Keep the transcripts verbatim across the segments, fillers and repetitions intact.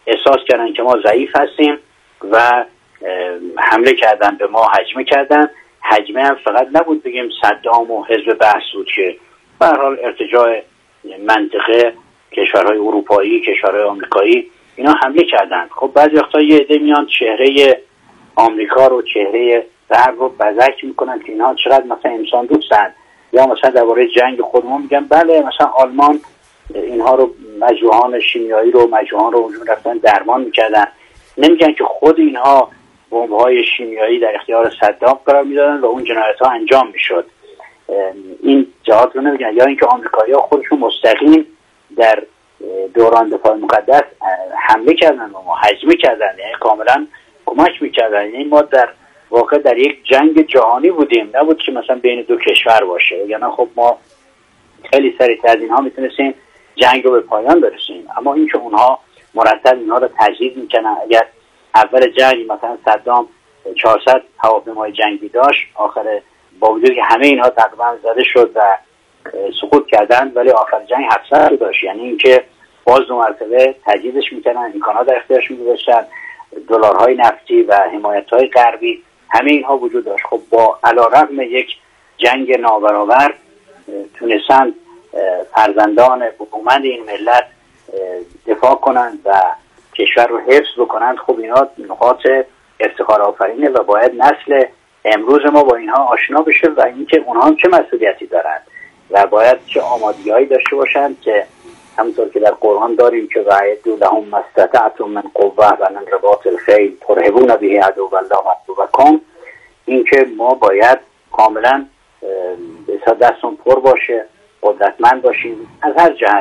احساس کردن که ما ضعیف هستیم و حمله کردن به ما، هجمه کردن. هجمه هم فقط نبود بگیم صدام و حزب بعث بود که به هر حال ارتجاع منطقه کشورهای اروپایی، کشورهای آمریکایی اینا حمله کردن. خب بعضی وقتا یه عده میان چهره آمریکا رو، چهره غرب رو بزک میکنن که اینا چقدر مثلا انسان دوستن، یا مثلا درباره جنگ خودمون میگن بله مثلا آلمان اینها رو، مجروحان شیمیایی رو، مجروحان رو اونجا رفتن درمان میکردن. نمیگن که خود اینها بمب‌های شیمیایی در اختیار صدام قرار میدادن و اون جنایت‌ها انجام میشد. این جهات رو نمیگن. یا اینکه آمریکایی‌ها خودشون مستقیم در دوران دفاع مقدس حمله کردن و هجمه کردن، یعنی کاملا کمک میکردن. یعنی ما در واقع در یک جنگ جهانی بودیم، نبود که مثلا بین دو کشور باشه. یعنی خب ما خیلی سریعتر از اینها میتونستیم جنگ رو به پایان برسونیم، اما اینکه اونها مرتب اینها رو تجدید میکنن. اگر اول جنگ مثلا صدام چهارصد هواپیمای جنگی داشت، آخر با وجود که همه اینها تقریبا زده شد و سقوط کردن، ولی آخر جنگ هفتصد رو داشت. یعنی اینکه باز دو مرتبه تجدیدش میکنن، امکانات در اختیارش میگذاشتن، دلارهای نفتی و حمایت‌های غربی، همه اینها وجود داشت. خب با علیرغم یک جنگ نابرابر تونستن فرزندان حکومت این ملت دفاع کنند و کشور رو حفظ بکنند. خب اینا نقاط افتخار آفرینه و باید نسل امروز ما با اینها آشنا بشه و اینکه اونها هم چه مسئولیتی دارند و باید چه آمادگی‌هایی داشته باشند که همونطور که در قرآن داریم که وعدوا لهم ما استطعتم من قوة و من رباط الخیل ترهبون به عدو الله عدوکم. اینکه ما باید کاملا به دستون پر باشه، قدرتمند باشیم از هر جهت،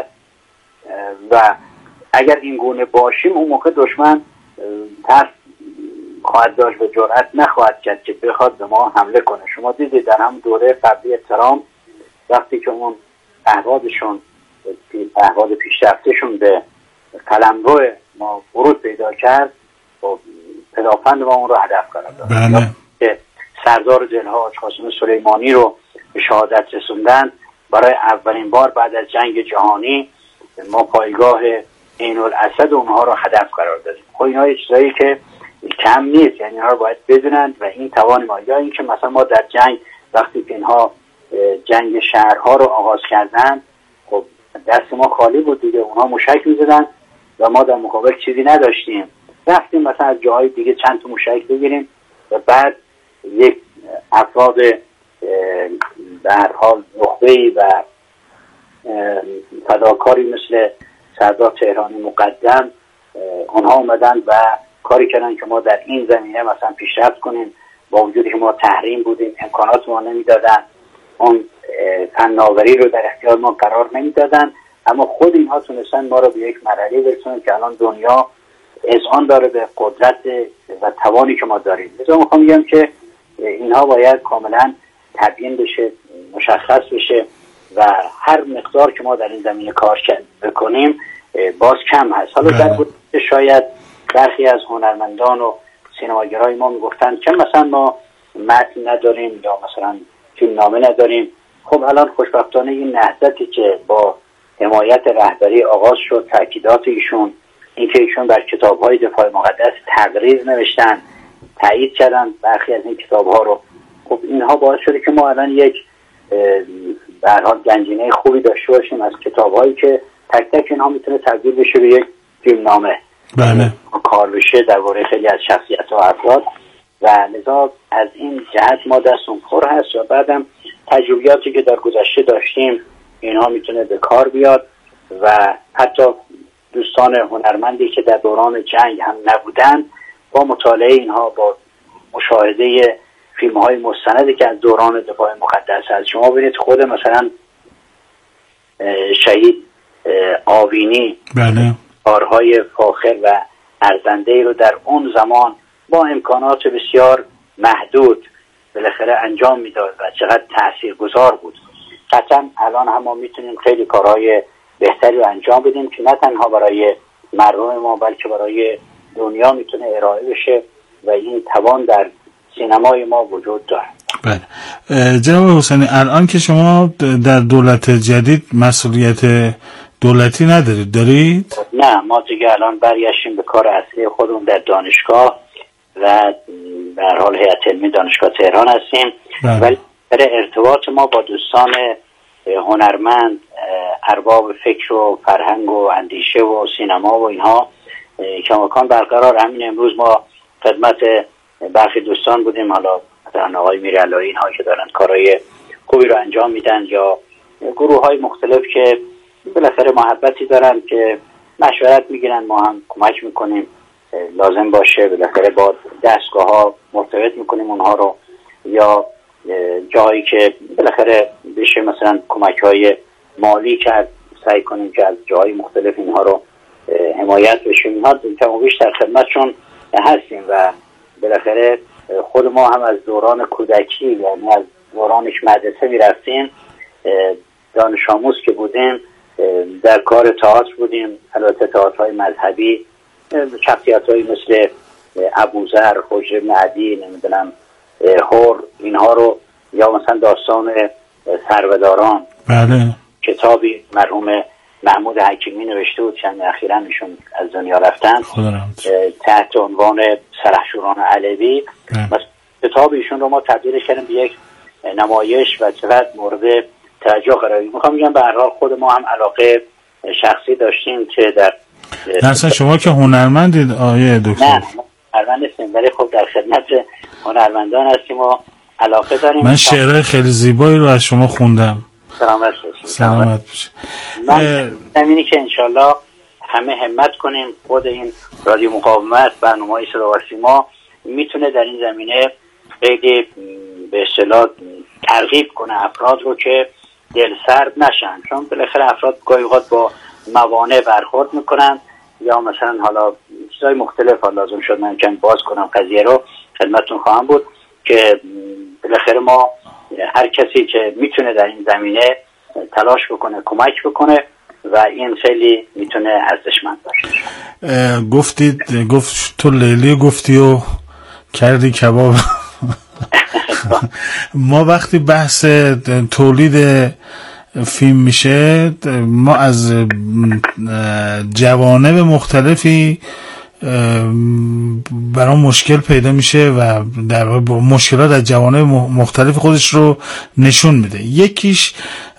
و اگر این گونه باشیم اون موقع دشمن ترس خواهد داشت و جرأت نخواهد کرد که بخواد به ما حمله کنه. شما دیدید در هم دوره قبلی احترام وقتی که اون احوادشون احواد پیشرفتشون به قلمرو ما ورود پیدا کرد و پدافند ما اون رو هدف قرار داد. بله. که سردار جلها قاسم سلیمانی رو به شهادت رسوندن. برای اولین بار بعد از جنگ جهانی ما پایگاه عین الاسد اونها رو هدف قرار دادیم. خب اینها چیزایی که کم نیست، یعنی اینها رو باید بدونند و این توان ما. یا اینکه مثلا ما در جنگ وقتی که اینها جنگ شهرها رو آغاز کردن، خب دست ما خالی بود دیگه، اونها موشک می‌زدن و ما در مقابل چیزی نداشتیم. رفتیم مثلا از جاهای دیگه چند تا موشک بگیریم و بعد یک افراد به هر حال نخبه‌ای و فداکاری مثل سردار تهرانی مقدم اونها اومدن و کاری کردن که ما در این زمینه مثلا پیشرفت کنیم. با وجودی که ما تحریم بودیم، امکانات ما نمیدادن، اون فناوری رو در اختیار ما قرار نمیدادن، اما خود اینها تونستن ما رو به یک مرحله برسونن که الان دنیا اذعان داره به قدرت و توانی که ما داریم. لذا میخوام بگم که اینها باید کاملا تبیین بشه، مشخص بشه و هر مقدار که ما در این زمینه کار بکنیم باز کم هست. حالا در بود شاید برخی از هنرمندان و سینماگرای ما میگفتن که مثلا ما متن نداریم یا مثلا فیلمنامه نداریم. خب الان خوشبختانه این نهضتی که با حمایت رهبری آغاز شد، تاکیدات ایشون، اینکه ایشون در کتاب‌های دفاع مقدس تقریر نوشتن، تایید کردن برخی از این کتاب‌ها رو. خب اینها باعث شده که ما الان یک به هر حال گنجینه خوبی داشته باشیم از کتاب‌هایی که تک تک اینها میتونه تبدیل بشه به یک فیلمنامه. بله. کار بشه درباره خیلی از شخصیت‌ها و افراد و لذا از این جهت ما دستون پر هست و بعدم تجربیاتی که در گذشته داشتیم اینها میتونه به کار بیاد و حتی دوستان هنرمندی که در دوران جنگ هم نبودن با مطالعه اینها، با مشاهده فیلم های مستندی که از دوران دفاع مقدس هست، شما ببینید خود مثلا شهید آوینی بله کارهای فاخر و ارزنده رو در اون زمان با امکانات بسیار محدود بالاخره انجام میداد و چقدر تاثیرگذار بود. قطعا الان هم ما میتونیم خیلی کارهای بهتری رو انجام بدیم که نه تنها برای مردم ما بلکه برای دنیا میتونه ارائه بشه و این توان در سینمای ما وجود داره. بله جناب حسینی، الان که شما در دولت جدید مسئولیت دولتی ندارید؟ دارید؟ نه، ما دیگه الان برگشتیم به کار اصلی خودمون در دانشگاه و به هر حال هیئت علمی دانشگاه تهران هستیم. بله. ولی برای ارتباط ما با دوستان هنرمند، ارباب فکر و فرهنگ و اندیشه و سینما و اینها کماکان برقرار. همین امروز ما خدمت برخی دوستان بودیم، حالا مثلا آقای میرعلایی، اینها که دارن کارهای خوبی رو انجام میدن، یا گروه های مختلف که بالاخره محبتی دارن که مشورت میگیرن، ما هم کمک میکنیم لازم باشه، بالاخره با دستگاه ها مرتبط میکنیم اونها رو، یا جایی که بالاخره بشه مثلا کمک های مالی کرد، سعی کنیم که از جاهای مختلف اینها رو حمایت بشیم. اینها کم و بیش در خدمتشون هستیم و بالاخره خود ما هم از دوران کودکی، یعنی از دورانش مدرسه میرفتیم، دانش آموز که بودیم در کار تئاتر بودیم، البته تئاترهای مذهبی، شخصیت‌هایی مثل ابوذر، حجر بن عدی، نمیدونم هور، اینها رو، یا مثلا داستان سروداران. بله. کتابی مرحوم محمود حکیمی نوشته بود، چند اخیراً ایشون از دنیا رفتن، تحت عنوان سرخشوران علوی. کتاب ایشون رو ما تبدیل کردیم به یک نمایش و چقدر مورد توجه قرار گرفت. میخوام بگم به هر حال خود ما هم علاقه شخصی داشتیم که در اصلا شما که هنرمندید آیه دکتر؟ نه هنرمند نیستیم، ولی خب در خدمت هنرمندان هستیم و علاقه داریم. من شعرهای خیلی زیبایی رو از شما خوندم. سلامت باشید. سلامت باشید. من زمینی که انشالله همه همت کنیم، خود این رادیو مقاومت، برنامه‌های صدا و سیما میتونه در این زمینه خیلی به اصطلاح ترغیب کنه افراد رو که دل سرد نشن، چون بالاخره افراد گاهی اوقات با موانع برخورد میکنن، یا مثلا حالا چیزای مختلف. حالا لازم شد من چند باز کنم قضیه رو خدمتتون خواهم بود که بالاخره ما هر کسی که میتونه در این زمینه تلاش بکنه، کمک بکنه و این خیلی میتونه ارزشمند باشه. گفتید گفت تو لیلی گفتی و کردی کباب. ما وقتی بحث تولید فیلم میشه، ما از جوانب مختلفی برای مشکل پیدا میشه و در واقع مشکلات از جوانب مختلف خودش رو نشون میده. یکیش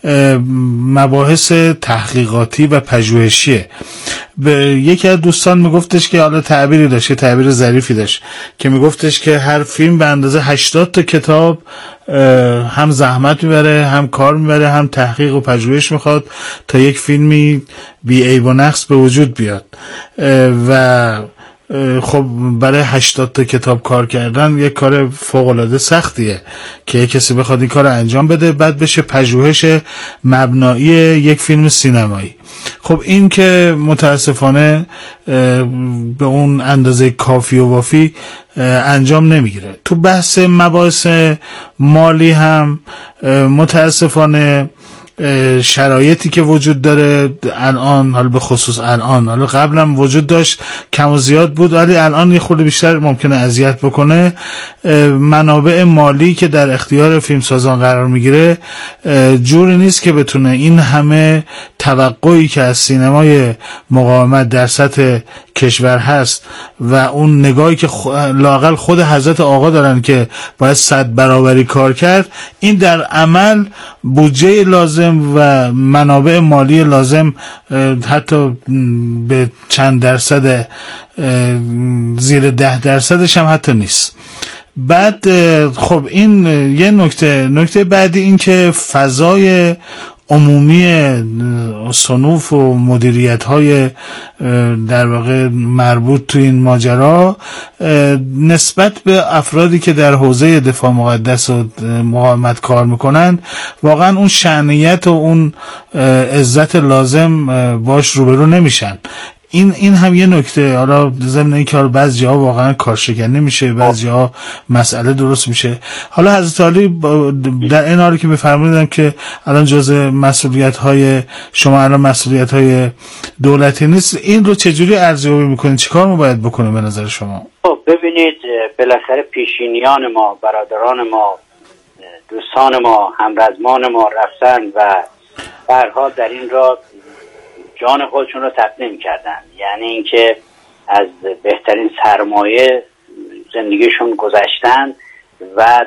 مباحث تحقیقاتی و پژوهشیه. به یکی از دوستان میگفتش که حالا تعبیری داشت، تعبیر ظریفی داشت که میگفتش که هر فیلم به اندازه هشتاد تا کتاب هم زحمت میبره، هم کار میبره، هم تحقیق و پژوهش میخواد تا یک فیلمی بی عیب و نقص به وجود بیاد. و خب برای هشتاد تا کتاب کار کردن یک کار فوق‌العاده سختیه که یک کسی بخواد این کار رو انجام بده، بعد بشه پژوهش مبنایی یک فیلم سینمایی. خب این که متاسفانه به اون اندازه کافی و وافی انجام نمیگیره. تو بحث مباحث مالی هم متاسفانه شرایطی که وجود داره الان، حالا به خصوص الان، حالا قبلا وجود داشت کم و زیاد بود ولی الان یه خورده بیشتر ممکنه اذیت بکنه، منابع مالی که در اختیار فیلمسازان قرار میگیره جوری نیست که بتونه این همه توقعی که از سینمای مقاومت در سطح کشور هست و اون نگاهی که لااقل خود حضرت آقا دارن که باید صد برابری کار کرد، این در عمل بودجه لازم و منابع مالی لازم حتی به چند درصد، زیر ده درصدش هم حتی نیست. بعد خب این یه نکته نکته بعدی این که فضای عمومی صنوف و مدیریت های در واقع مربوط تو این ماجرا نسبت به افرادی که در حوزه دفاع مقدس و مقاومت کار میکنن واقعا اون شأنیت و اون عزت لازم باش روبرو نمیشن. این این هم یه نکته. حالا ضمن اینکه بعضی جاها واقعا کارشکنی میشه، بعضی جاها مسئله درست میشه. حالا حضرت علی در این حالی که بفرماییدم که الان جزء مسئولیت های شما الان مسئولیت های دولتی نیست، این رو چجوری ارزیابی میکنید؟ چیکار ما باید بکنیم به نظر شما؟ خب ببینید، بالاخره پیشینیان ما، برادران ما، دوستان ما، همرزمان ما رفتن و به هر حال در این را جان خودشون رو تقدیم کردن، یعنی اینکه از بهترین سرمایه زندگیشون گذشتن و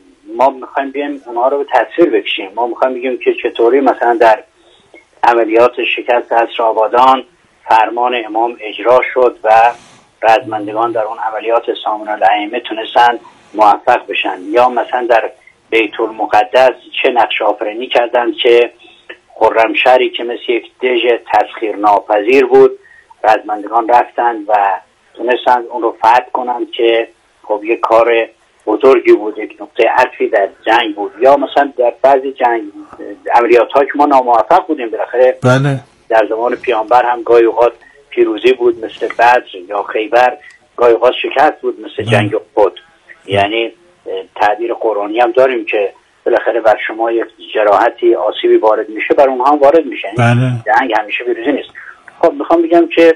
ما میخوایم بیایم اونها رو به تصویر بکشیم. ما میخوایم بگیم که چطوری مثلا در عملیات شکست عصر آبادان فرمان امام اجرا شد و رزمندگان در اون عملیات سامون الائمه تونستن موفق بشن، یا مثلا در بیت المقدس چه نقش آفرینی کردند که خرمشهری که مثل یک دژ تسخیر ناپذیر بود رزمندگان رفتن و تونستن اون رو فتح کنند که خب یک کار بزرگی بود، یک نقطه عطفی در جنگ بود. یا مثلا در بعضی جنگ عملیات ها که ما ناموفق بودیم بالاخره بله در زمان پیامبر هم گاهی اوقات پیروزی بود مثل بدر یا خیبر، گاهی اوقات شکست بود مثل بله. جنگ احد. یعنی تعبیر قرآنی هم داریم که بالاخره بر شما یک جراحتی آسیبی وارد میشه بر اونها هم وارد میشه. بله. جنگ همیشه پیروزی نیست. خب میخوام بگم که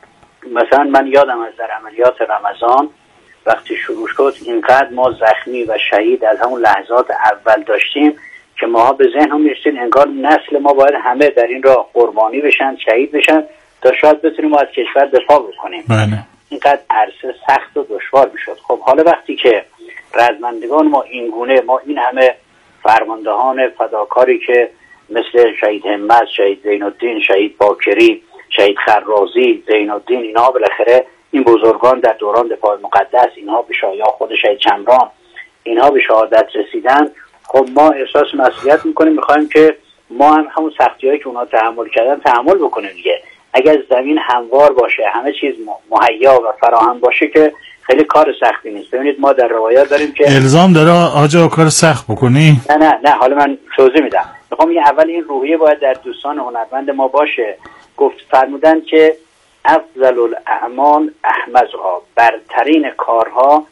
مثلا من یادم از در عملیات رمضان وقتی شروع شد اینقدر ما زخمی و شهید از همون لحظات اول داشتیم که ماها به ذهن هم میرسید انگار نسل ما باید همه در این راه قربانی بشن، شهید بشن تا شاید بتونیم ما از کشور دفاع بکنیم. بله. اینقدر عرصه سخت و دشوار میشد. خب حالا وقتی که رزمندگان ما این گونه، ما این همه فرماندهان فداکاری که مثل شهید همت، شهید زین الدین، شهید باکری، شهید خرازی، زین الدین، اینها بالاخره این بزرگان در دوران دفاع مقدس اینها به شایع خود شهید چمران اینها به شهادت رسیدن. خب ما احساس مسئولیت میکنیم، میخوایم که ما هم همون سختی‌هایی که اونها تحمل کردن تحمل بکنیم دیگه. اگر زمین هموار باشه، همه چیز مهیا و فراهم باشه که خیلی کار سختی نیست. ببینید ما در روایات داریم که الزام داره آجا کار سخت بکنی؟ نه نه نه حالا من توضیح میدم. میخوام بگم اول این روحیه باید در دوستان هنرمند ما باشه. گفت فرمودن که افضل الاعمال احمزها، برترین کارها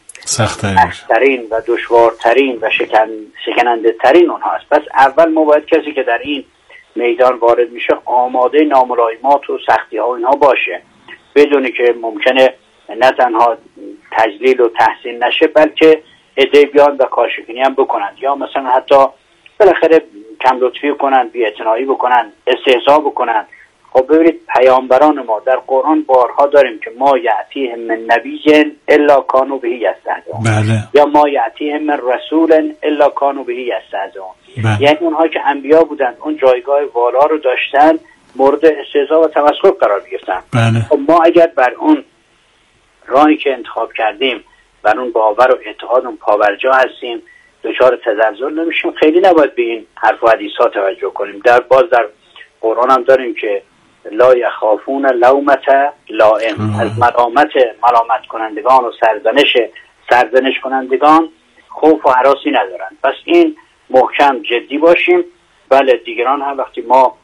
سخت‌ترین و دشوارترین و شکن شکننده ترین اونهاست. پس اول ما باید کسی که در این میدان وارد میشه آماده ناملایمات و سختی ها اینها باشه، بدونی که ممکنه نه تنها تجلیل و تحسین نشه بلکه عده بیان و کارشکنی هم بکنند، یا مثلا حتی بالاخره کم لطفی کنند، بی‌اعتنایی بکنند، استهزا بکنند. خب ببینید پیامبران ما در قرآن بارها داریم که ما یأتیهم من نبی الا کانوا به یستهزئون، بله. یا ما یأتیهم من رسول الا کانوا به یستهزئون. بله. یعنی اونها که انبیا بودند اون جایگاه والا رو داشتن مورد استهزا و تمسخر قرار گرفتن. بله. خب ما اگر بر اون راهی که انتخاب کردیم بر اون باور و اعتقاد اون پاورجا هستیم، دچار تزلزل نمیشیم، خیلی نباید به این حرف و حدیثا توجه کنیم. در باز در قرآن هم داریم که لا یخافون لومت لائم، از ملامت ملامت کنندگان و سرزنش سرزنش کنندگان خوف و هراسی ندارن. پس این محکم جدی باشیم. بله دیگران هم وقتی ما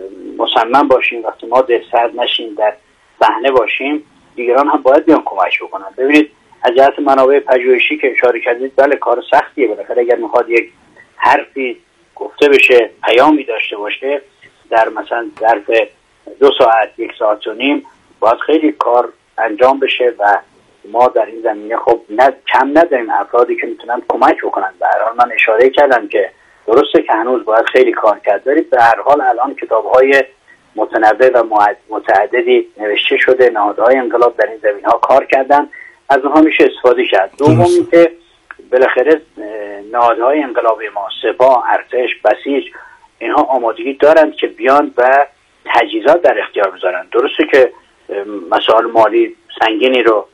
مصمم باشیم، وقتی ما دلسرد نشیم، در صحنه باشیم، دیگران هم باید بیان کمک بکنن. ببینید از جهت منابع پژوهشی که اشاره کردید بله کار سختیه، بالاخره اگر میخواد یک حرفی گفته بشه، پیامی داشته باشه، در مثلا ظرف دو ساعت یک ساعت و نیم باید خیلی کار انجام بشه و ما در این زمینه خب نه کم نداریم افرادی که میتونن کمک بکنن. به هر حال من اشاره کردم که درسته که هنوز باید خیلی کار کرد دارید. به هر حال الان کتاب‌های متنوع و متعددی نوشته شده، نهادهای انقلاب در این زمینه‌ها کار کردن، از اونها میشه استفاده کرد. دوم اینکه بالاخره نهادهای انقلابی ما، سپاه، ارتش، بسیج، اینها آمادگی دارند که بیان و تجهیزات در اختیار بذارن. درسته که مسائل مالی سنگینی رو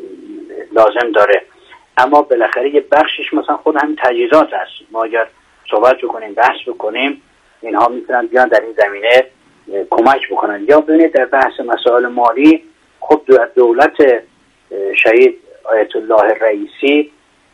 لازم داره، اما بالاخره یه بخشش مثلا خود همین تجهیزات هست. ما اگر صحبت بکنیم، بحث بکنیم، اینها میتونن بیان در این زمینه کمک بکنن. یا ببینید در بحث مسائل مالی خب دولت شهید آیت الله رئیسی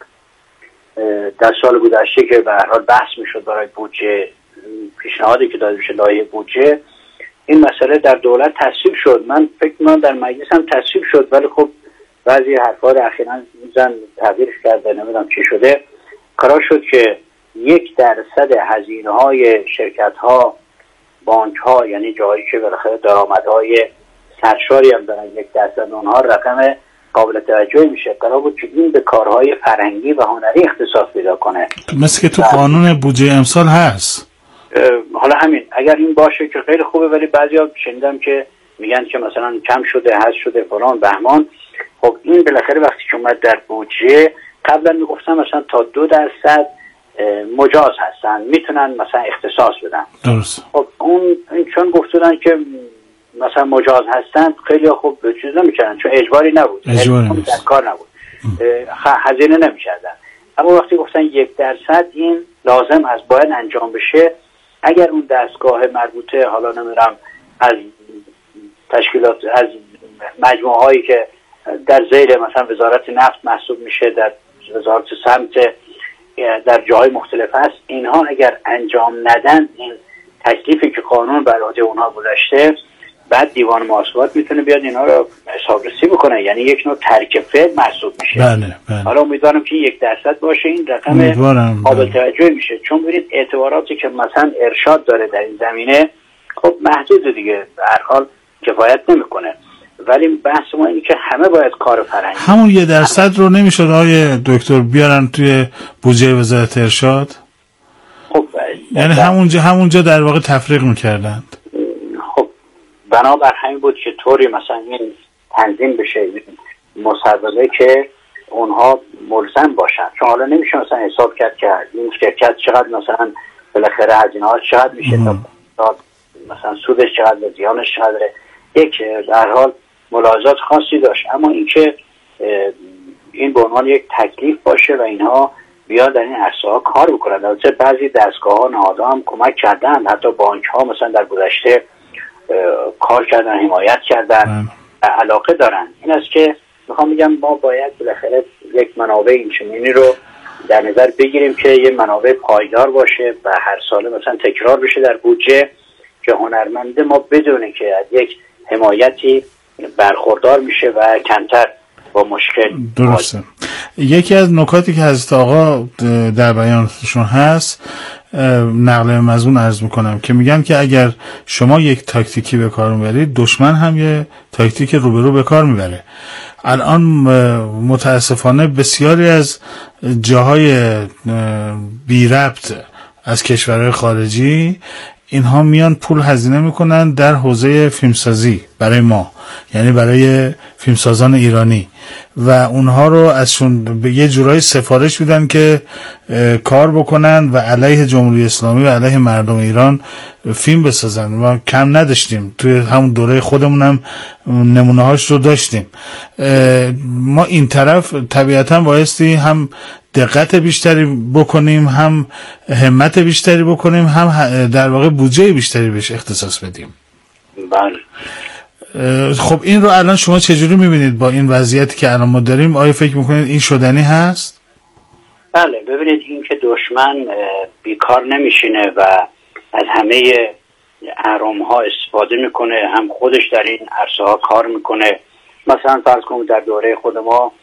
در سال گذشته که به هر حال بحث میشد برای بودجه، پیشنهادی که داده بشه لایحه بودجه، این مسئله در دولت تصویب شد. من فکر می‌کنم در مجلس هم تصویب شد، ولی خب بعضی حرفا رو اخیراً زن تعبیرش کرده، نمیدونم چی شده، قرار شد که یک درصد هزینه‌های شرکت‌ها، بانک‌ها، یعنی جایی که بالاخره درآمدهای سرشاری هم دارن، یک درصد اونها رقم قابل توجهی میشه. قرار بود که این به کارهای فرهنگی و هنری اختصاص پیدا کنه، مثل که تو قانون بودجه امسال هست. حالا همین اگر این باشه که خیلی خوبه، ولی بعضیا شنیدم که میگن که مثلا کم شده، حذف شده، فلان بهمان. خب این بالاخره وقتی که اومد در بودجه، قبلا میگفتن مثلا تا دو درصد مجاز هستن، میتونن مثلا اختصاص بدن. درست. خب اون چون گفتن که مثلا مجاز هستن، خیلی خوب چیز نمیکردن چون اجباری نبود، اجباری نبود، در کار نبود، هزینه نمیکردن. اما وقتی گفتن یک درصد این لازم است، باید انجام بشه، اگر اون دستگاه مربوطه، حالا نمیدونم از تشکیلات، از مجموعه هایی که در زیر مثلا وزارت نفت محسوب میشه، در وزارت سمت، در جای مختلف هست، اینها اگر انجام ندن این تکلیفی که قانون بر عهده اونها گذاشته، بعد دیوان محاسبات میتونه بیاد اینا رو حسابرسی بکنه، یعنی یک نوع ترک فعل محسوب میشه. بله بله. حالا امیدوارم که یک درصد باشه، این رقم قابل توجه میشه، چون ببینید اعتباراتی که مثلا ارشاد داره در این زمینه خب محدود دیگه، به هر حال کفایت نمیکنه. ولی بحث ما اینه که همه باید کار فرهنگی، همون یه درصد رو نمیشد آقای دکتر بیارن توی بودجه وزارت ارشاد؟ خب یعنی همونجا همونجا در واقع تفریق میکردند. خب بنابر همین بود که طوری مثلا این تنظیم بشه مصوبه که اونها ملزم باشن، چون حالا نمیشه مثلا حساب کرد که این شرکت چقدر مثلا بالاخره هزینه‌هاش چقدر میشه، تا مثلا سودش چقدر، زیانش چقدره، یک در حال ملاحظات خاصی داشت. اما اینکه این به عنوان یک تکلیف باشه و اینها بیاد در این عرصه‌ها کار بکنن. البته بعضی دستگاه‌ها، نهادها هم کمک کردن، حتی بانک‌ها مثلا در گذشته کار کردن، حمایت کردن، علاقه دارن. این است که میخوام بگم ما باید بالاخره یک منابع اینچنینی رو در نظر بگیریم که یه منابع پایدار باشه و هر ساله مثلا تکرار بشه در بودجه، که هنرمند ما بدونه که از یک حمایتی برخوردار میشه و کمتر با مشکل. درسته. یکی از نکاتی که حضرت آقا در بیانشون هست، نقل مضمون عرض میکنم که میگن که اگر شما یک تاکتیکی به کار میبرید، دشمن هم یه تاکتیک روبرو به کار میبره. الان متاسفانه بسیاری از جاهای بی ربط از کشورهای خارجی اینها میان پول هزینه میکنن در حوزه فیلمسازی برای ما، یعنی برای فیلمسازان ایرانی، و اونها رو ازشون به یه جورایی سفارش میدن که کار بکنن و علیه جمهوری اسلامی و علیه مردم ایران فیلم بسازن. ما کم نداشتیم، توی همون دوره خودمون هم نمونه هاش رو داشتیم. ما این طرف طبیعتا بایستی هم دقت بیشتری بکنیم، هم همت بیشتری بکنیم، هم در واقع بودجه بیشتری بهش اختصاص بدیم. بله. خب این رو الان شما چجوری میبینید با این وضعیتی که الان ما داریم؟ آیا فکر میکنید این شدنی هست؟ بله، ببینید این که دشمن بیکار نمیشینه و از همه اهرام ها استفاده میکنه، هم خودش در این عرصه ها کار میکنه. مثلا فرض کنید در دوره خود ما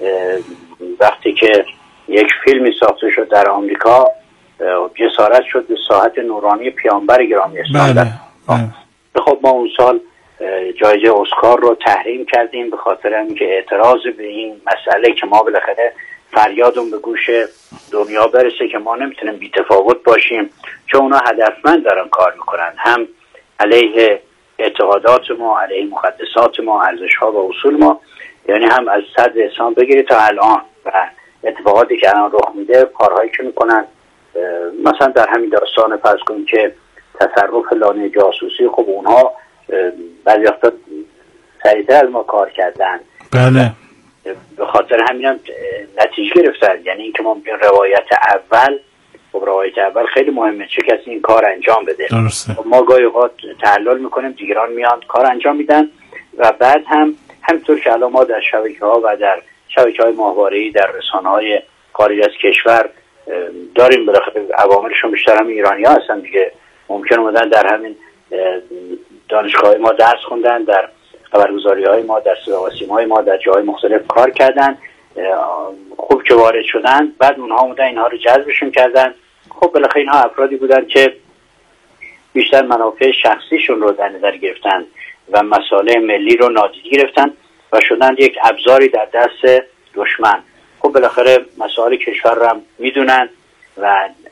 وقتی که یک فیلمی ساخته شد در آمریکا، جسارت شد به ساحت نورانی پیامبر گرامی اسلام. بله. بله. خب ما اون سال جایزه اسکار رو تحریم کردیم به خاطر اینکه اعتراض به این مسئله که ما بالاخره فریادون به گوش دنیا برسه که ما نمیتونیم بی‌تفاوت باشیم، چون اونا هدفمند دارن کار میکنن، هم علیه اعتقادات ما، علیه مقدسات ما، ارزش‌ها و اصول ما، یعنی هم از صدر اسلام بگیرید تا الان و اتفاقاتی که الان رخ میده، کارهایی که میکنن. مثلا در همین داستان فرض کنیم که تصرف لانه جاسوسی، خب اونها بعضی وقتا سریعتر از ما کار کردن. بله. به خاطر همین هم نتیجه گرفتن. یعنی اینکه ما روایت اول، خب روایت اول خیلی مهمه، چه کسی این کار انجام بده. درسته. ما گاهی اوقات تعلل میکنیم، دیگران میان کار انجام میدن و بعد هم همینطور که الان ما در شبکه ها و در شبکه های ماهواره‌ای در رسانه های خارج از کشور داریم، بالاخره عواملشون بیشتر هم ایرانی ها هستن دیگه، ممکن اومدن در همین دانشگاه ما درس خوندن، در خبرگزاری های ما، در صدا و سیما های ما، در جاهای مختلف کار کردن، خوب که وارد شدن، بعد اونها اومدن اینها رو جذبشون کردن. خب بالاخره اینها افرادی بودن که بیشتر منافع شخصیشون رو در نظر گرفتن و مصالح ملی رو نادیده گرفتن و شدن یک ابزاری در دست دشمن. خب بالاخره مسائل کشور رو هم میدونن و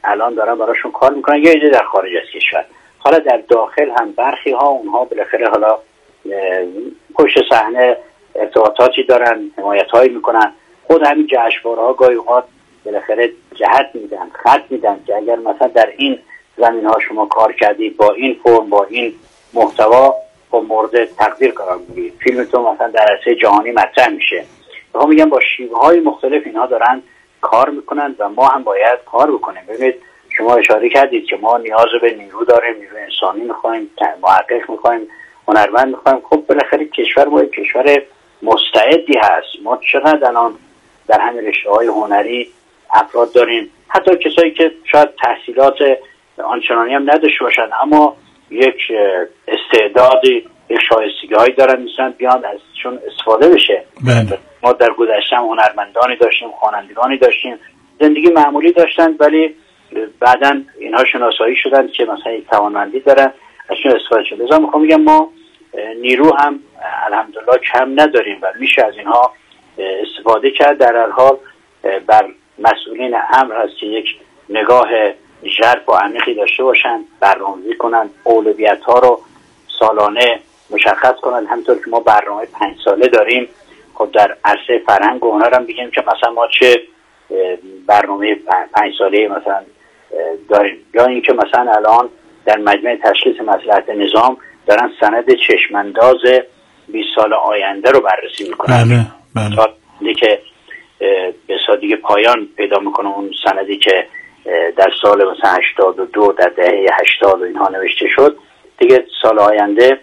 الان دارن براشون کار میکنن، یا ایده در خارج از کشور. حالا در داخل هم برخی ها اونها بالاخره حالا پشت صحنه ارتباطاتی دارن، حمایت هایی میکنن. خود همین جشنواره‌ها گاهی اوقات بالاخره جهت میدن، خط میدن که اگر مثلا در این زمین ها شما کار کردید با این فرم با این محتوا خب مورد تقدیر قرار میگیرید، فیلمتون مثلا در عرصه جهانی مطرح میشه. میخوام میگم با شیوه های مختلف اینها دارن کار میکنن و ما هم باید کار بکنیم. ببینید شما اشاره کردید که ما نیاز به نیرو داریم، نیرو انسانی میخوایم، محقق میخوایم، هنرمند میخوایم. خب بالاخره کشور ما کشور مستعدی هست. ما چقدر الان در همین رشته‌های هنری افراد داریم، حتی کسایی که شاید تحصیلات آنچنانی هم نداشته باشن اما یک استعدادی، یک شایستگی هایی دارن، میتونن بیان ازشون استفاده بشه. بله. ما در گذشته هنرمندانی داشتیم، خوانندگانی داشتیم، زندگی معمولی داشتن ولی بعداً اینها شناسایی شدن که مثلا یک توانمندی دارن، ازشون استفاده شده. لذا میخوام میگم ما نیرو هم الحمدلله کم نداریم و میشه از اینها استفاده کرد. در هر حال بر مسئولین امر هست که یک نگاه ژرف و عمیقی داشته باشن، برنامه‌ریزی کنن، اولویت ها رو سالانه مشخص کنن. همونطور که ما برنامه پنج ساله داریم، خب در عرصه فرهنگ و هنر هم بگیم که مثلا ما چه برنامه پنج ساله مثلا داریم، یا اینکه مثلا الان در مجمع تشخیص مصلحت نظام دارن سند چشمانداز بیست سال آینده رو بررسی میکنن. بله بله. تا که به صادی پایان پیدا میکنه اون سندی که در سال مثلا هشتاد و دو در دهه هشتاد و اینها نوشته شد، دیگه سال آینده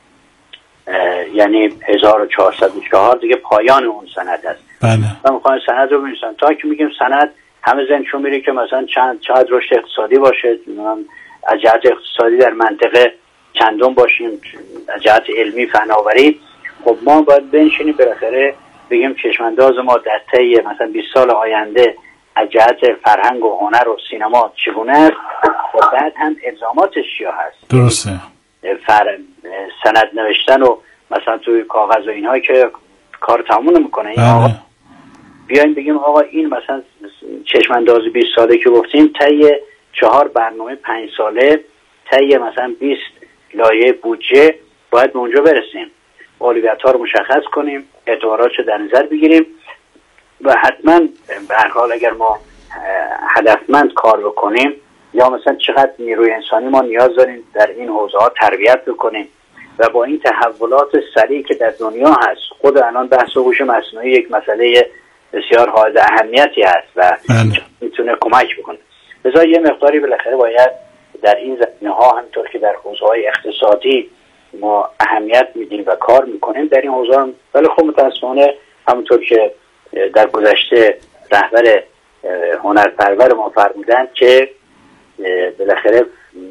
یعنی هزار و چهارصد و چهار دیگه پایان اون سند است. بله. من میخوام سند رو بنویسم تا که میگیم سند همه ذهنشون میره که مثلا چند چقدر رشد اقتصادی باشه، از جهت اقتصادی در منطقه چندم باشیم، از جهت علمی فناوری. خب ما باید بنشینیم بالاخره بگیم چشمانداز ما در طی مثلا بیست سال آینده از جهت فرهنگ و هنر و سینما چگونه است و بعد هم الزاماتش چیا هست. درسته. فر... سند نوشتن و مثلا توی کاغذ و اینها که کار تموم نمیکنه. این آقا بیایم بگیم آقا این مثلا چشمانداز بیست ساله که گفتیم طی چهار برنامه پنج ساله طی مثلا بیست لایه بودجه باید به اونجا برسیم، اولویت ها رو مشخص کنیم، اعتبارات رو در نظر بگیریم و حتما به هر حال اگر ما هدفمند کار بکنیم یا مثلا چقدر نیروی انسانی ما نیاز داریم در این حوزه ها تربیت بکنیم و با این تحولات سریع که در دنیا هست، خود الان بحث هوش مصنوعی یک مسئله بسیار حائز اهمیتی هست و میتونه کمک بکنه. لذا یه مقداری بالاخره باید در این زمینه ها همونطور که در حوزه های اقتصادی ما اهمیت میدیم و کار میکنیم در این حوزه هم، ولی خب متاسفانه همونطور که در گذشته رهبر هنرپرور ما فرمودن که بالاخره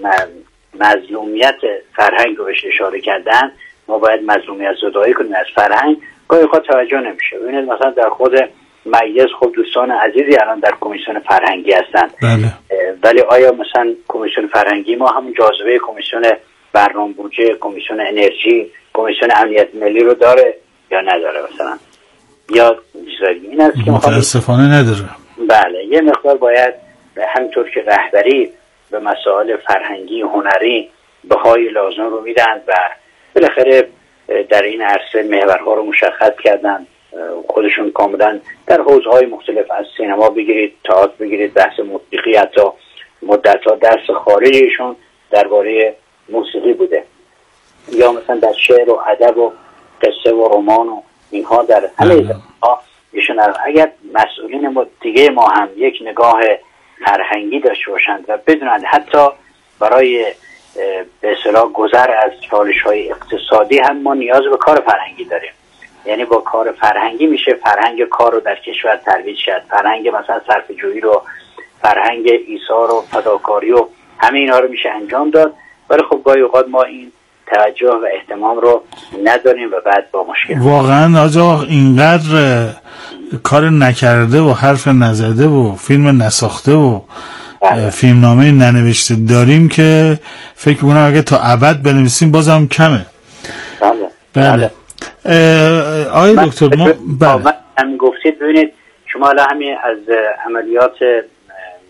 مظلومیت فرهنگ رو بهش اشاره کردن، ما باید مظلومیت زدایی کنیم از فرهنگ. گاهی اوقات توجه نمیشه. ببینید مثلا در خود مجلس خب دوستان عزیزی الان در کمیسیون فرهنگی هستند، بله. ولی آیا مثلا کمیسیون فرهنگی ما همون جاذبه کمیسیون برنامه بودجه، کمیسیون انرژی، کمیسیون امنیت ملی رو داره یا نداره مثلا، یا چیزایی؟ این است که متاسفانه نداره. بله، یه مقدار باید همینطور که رهبری به مسائل فرهنگی هنری بهای لازم رو میدن و بالاخره در این عرصه محورها رو مشخص کردن، خودشون کاملا در حوزه‌های مختلف از سینما بگیرید، تئاتر بگیرید، بحث موسیقی، حتی مدت‌ها درس خارجیشون درباره موسیقی بوده، یا مثلا در شعر و ادب و قصه و رمان و اینها در همه اینها ایشون. اگر مسئولین ما دیگه ما هم یک نگاه فرهنگی داشته باشند و بدونند حتی برای به اصطلاح گذر از چالش‌های اقتصادی هم ما نیاز به کار فرهنگی داریم، یعنی با کار فرهنگی میشه فرهنگ کار رو در کشور ترویج کرد، فرهنگ مثلا صرفه‌جویی رو، فرهنگ ایثار و فداکاری و همه اینا رو میشه انجام داد. ولی خب گاهی اوقات ما این توجه و اهتمام رو نداریم و بعد با مشکل. واقعا آجا اینقدر کار نکرده و حرف نزده و فیلم نساخته و بله. فیلمنامه ننوشته داریم که فکر کنم اگه تا ابد بنویسیم بازم کمه. بله بله, بله. آقای دکتر ما بله. هم گفتید ببینید شما الان همین از عملیات به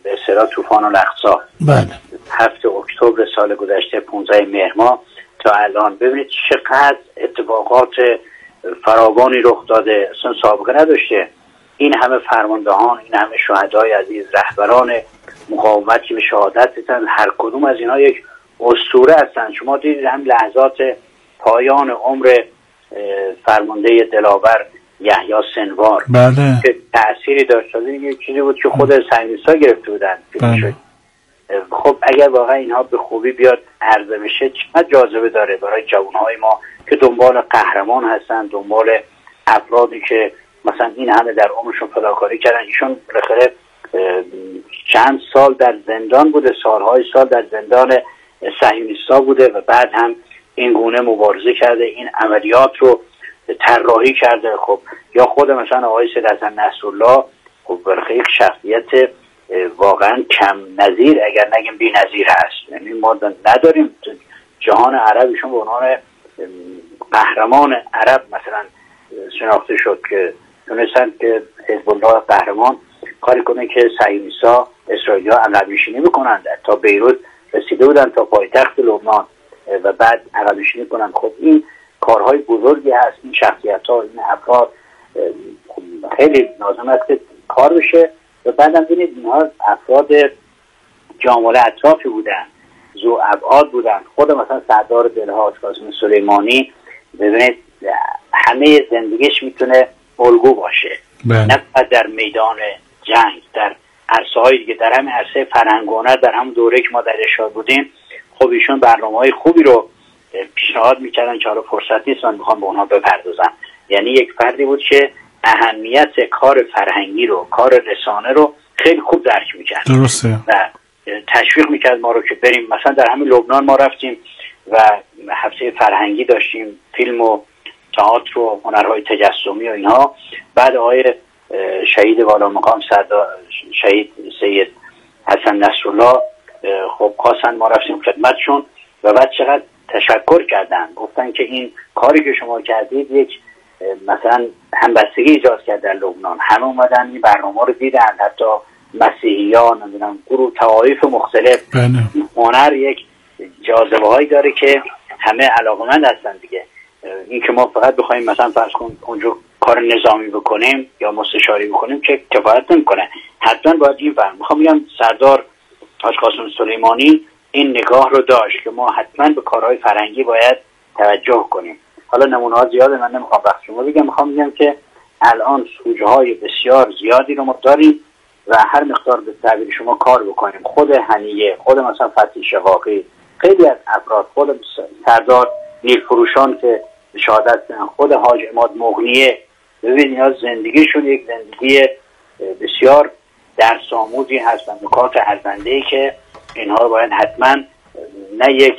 به اصطلاح طوفان الاقصی. بله. هفته اکتبر سال گذشته، پانزده مهر ماه تا الان ببینید چقدر اتفاقات فراوانی رخ داده، اصلا سابقه نداشته. این همه فرماندهان، این همه شهدای عزیز، رهبران مقاومت که به شهادت رسیدن، هر کدوم از اینا یک اسطوره هستن. شما دیدید هم لحظات پایان عمر فرمانده دلاور یحیی سنوار بله. که تأثیری داشت. یک چیزی بود که خود صهیونیست‌ها گرفته بودن. بله. خب اگر واقعا اینها به خوبی بیاد عرضه بشه چقدر جاذبه داره برای جوانهای ما که دنبال قهرمان هستن، دنبال افرادی که مثلا این همه در عمرشون فداکاری کردن. ایشون بالاخره چند سال در زندان بوده، سالهای سال در زندان صهیونیست‌ها بوده و بعد هم این گونه مبارزه کرده، این عملیات رو طراحی کرده. خب یا خود مثلا آقای سید حسن نصرالله، خب بالاخره یک شخصیت واقعا کم نظیر، اگر نگیم بی نظیر هست. یعنی ما نداریم جهان عرب ایشون به عنوان قهرمان عرب مثلا شناخته شد که تونستن که حزب الله قهرمان کاری کنه که صهیونیست‌ها اسرائیلی‌ها عقب نشینی میکنند، تا بیروت رسیده بودن، تا پایتخت لبنان و بعد عقب نشینی کنند. خب این کارهای بزرگی هست. این شخصیت‌ها، این افراد خیلی لازم است که کار بشه. و بعدم ببینید اینها افراد جامعه اطرافی بودن، ذو ابعاد بودن. خود مثلا سردار دلها حاج قاسم سلیمانی ببینید همه زندگیش میتونه الگو باشه، نه فقط در میدان جنگ، در عرصه‌های دیگه، در همین عرصه فرهنگونه، در هم دوره که ما در ارشاد بودیم. خب ایشون برنامه‌های خوبی رو پیشنهاد میکردن که حالا فرصت نیست من میخوام به اونها بپردازم. یعنی یک فردی بود که اهمیت کار فرهنگی رو، کار رسانه رو خیلی خوب درک میکرد. درسته. و تشویق میکرد ما رو که بریم. مثلا در همین لبنان ما رفتیم و هفته فرهنگی داشتیم، فیلم و تئاتر و هنرهای تجسمی و اینها. بعد آقای شهید والا مقام سردار شهید سید حسن نصرالله خب خواستن ما رفتیم خدمتشون و بعد چقدر تشکر کردن، گفتن که این کاری که شما کردید یک مثلا همبستگی ایجاد کرد در لبنان. همه اومدن این برنامه رو دیدن، حتی مسیحیان، نمیدونم گروه طوایف مختلف. هنر یک جاذبه هایی داره که همه علاقمند هستن دیگه. این که ما فقط بخوایم مثلا فرض کن اونجا کار نظامی بکنیم یا مستشاری بکنیم که کفایت نمیکنه. حتما باید این فهم. میخوام بگم سردار حاج قاسم سلیمانی این نگاه رو داشت که ما حتما به کارهای فرهنگی باید توجه کنیم. حالا نمونه ها زیاده، من نمیخوام وقت شما بگم. میخوام بگم که الان سوژه های بسیار زیادی رو ما داریم و هر مقدار به تعبیر شما کار بکنیم. خود هنیه، خود مثلا فتحی شقاقی، خیلی از افراد، خود سردار نیلفروشان که شهادت دادن، خود حاج عماد مغنیه، ببینید اینا زندگیشون یک زندگی بسیار درس آموزی هست و نکات ارزنده‌ای که اینها رو باید حتما نه یک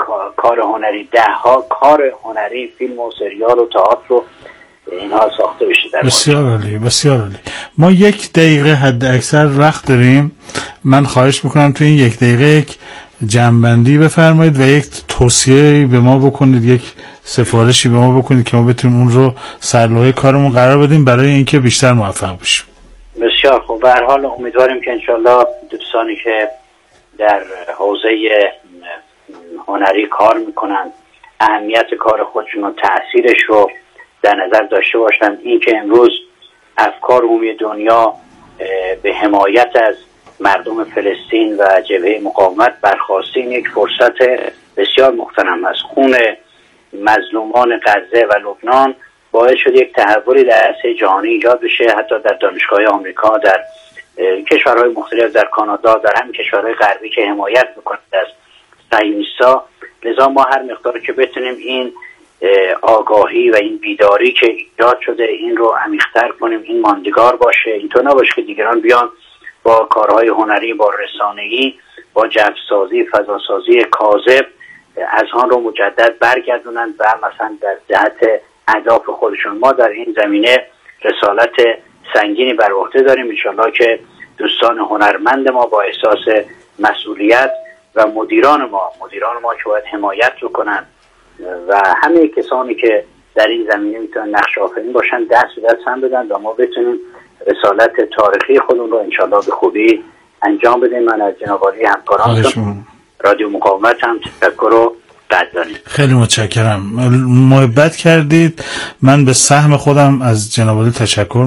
کار هنری، ده ها کار هنری، فیلم و سریال و تئاتر رو اینها ساخته بشه. بسیار عالی، بسیار عالی. ما یک دقیقه حد اکثر وقت داریم. من خواهش میکنم تو این یک دقیقه یک جمع‌بندی بفرمایید و یک توصیه به ما بکنید، یک سفارشی به ما بکنید که ما بتونیم اون رو سرلوحه کارمون قرار بدیم برای اینکه بیشتر موفق بشیم. بسیار خوب. به هر حال امیدواریم که انشالله دوستانی که در حوزه هنری کار میکنن اهمیت کار خودشون و تأثیرش رو در نظر داشته باشن. این که امروز افکار عمومی دنیا به حمایت از مردم فلسطین و جبهه مقاومت برخاستین یک فرصت بسیار محترم است. خون مظلومان غزه و لبنان باعث شد یک تحولی در عرصه جهانی ایجاد بشه، حتی در دانشگاه آمریکا، در کشورهای مختلف، در کانادا، در همین کشورهای غربی که حمایت میکنند از صهیونیست‌ها. لذا ما هر مقدار که بتونیم این آگاهی و این بیداری که ایجاد شده این رو عمیق‌تر کنیم، این ماندگار باشه، اینطور نباشه که دیگران بیان با کارهای هنری، با رسانه‌ای، با جذب‌سازی، فضاسازی کاذب از آن رو مجدد برگردونند و مثلا در جهت اهداف خودشون. ما در این زمینه رسالت سنگینی بر عهده داریم. انشالله که دوستان هنرمند ما با احساس مسئولیت و مدیران ما مدیران ما که باید حمایت رو کنن و همه کسانی که در این زمینه میتونن نقش آفرین باشن دست به دست هم بدن و ما بتونیم رسالت تاریخی خودمون رو انشالله به خوبی انجام بدیم. من از جناب عالی همکاران رادیو مقاومت هم تشکر رو قدردانیم. خیلی متشکرم، محبت کردید. من به سهم خودم از جناب عالی تشکر